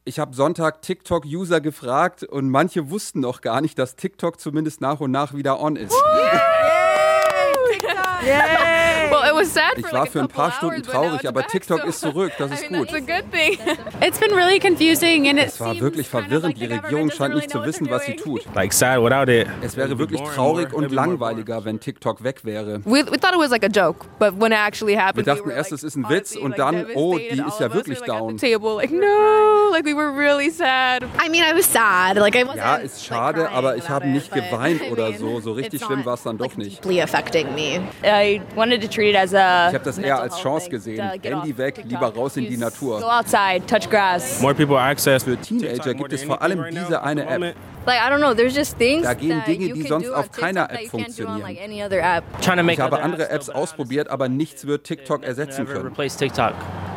Ich habe Sonntag TikTok-User gefragt und manche wussten noch gar nicht, dass TikTok zumindest nach und nach wieder on ist. Ich war für ein paar Stunden traurig, aber TikTok ist zurück, das ist gut. It's been really confusing and Es war wirklich verwirrend, die Regierung scheint nicht zu wissen, was sie tut. Like sad without it. Es wäre wirklich traurig und langweiliger, wenn TikTok weg wäre. We thought it was like a joke, but when it actually Wir happened, dachten erst, es ist ein Witz und dann, oh, die ist ja wirklich down. Table, like no, like we were really sad. I mean, I was sad. Like I wasn't. Ja, ist schade, aber ich habe nicht geweint oder so. So richtig schlimm war es dann doch nicht. Deeply affecting me. I wanted to treat it as a. Ich habe das eher als Chance gesehen. Handy weg, lieber raus in die Go Natur. outside, touch grass. More people access. Für Teenager gibt es vor allem diese eine App. Like I don't know, there's just things Da gehen that Dinge, you die can sonst do auf on keiner TikTok App that you can't do on funktionieren. like any other app. Trying to make Ich habe other andere apps Apps still better. ausprobiert, aber nichts wird TikTok ersetzen Never können. replace TikTok.